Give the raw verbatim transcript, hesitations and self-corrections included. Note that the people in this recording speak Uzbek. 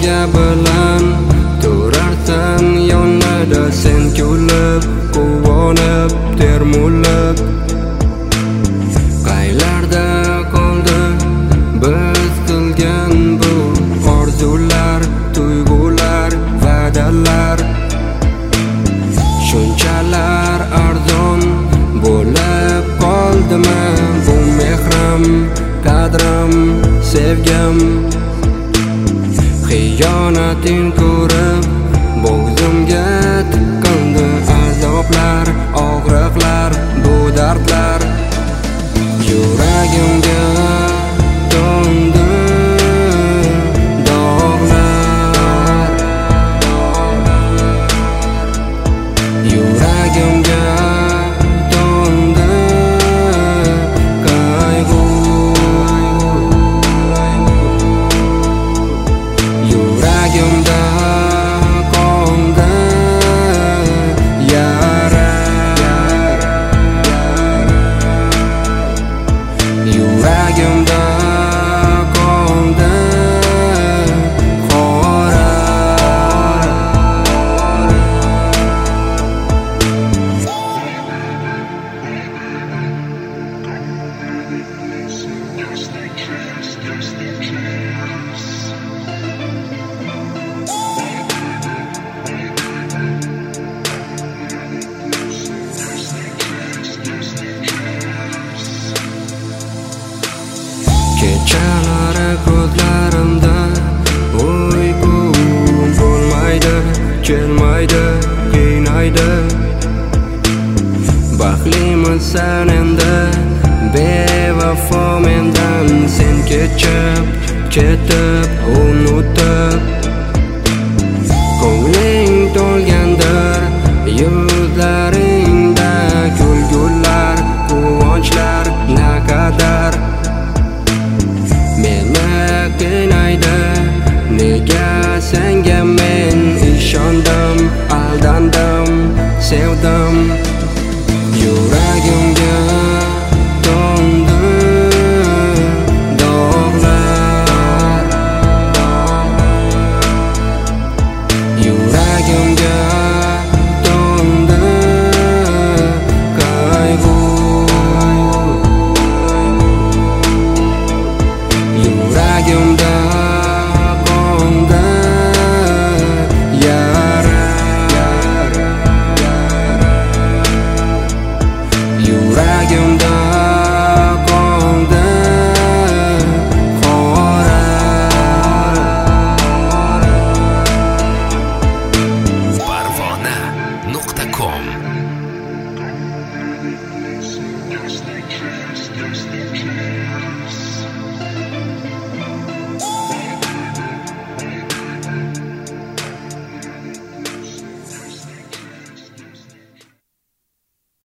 sevgi bilan turarsan yonida sen kulib, quvonib, termulib. Qaylarda qoldi biz qilgan bu orzular, tuyg'ular, va'dalar? Shunchalar arzon bo'lib qoldimi bu mehrim, qadrim, sevgim? Xiyonatin ko'rib bo'g'zimga tiqildi azoblar, og'riqlar, bu dardlar. Yuragimga to'ndi dog'lar, yuragimga to'ndi qayg'u, yuragimda qoldi yara, yuragimda qoldi qora. Kechalari ko'zlarimda uyqu bo'lmaydi, kelmaydi, qiynaydi. Baxtlimisan endi bevafo mendan, sen kechib, ketib, unutib. Ko'ngling to'lgandir yuzlaringda kulgular, quvonchlar naqadar. Meni qiynaydi, nega senga men ishondim, aldandim, sevdim.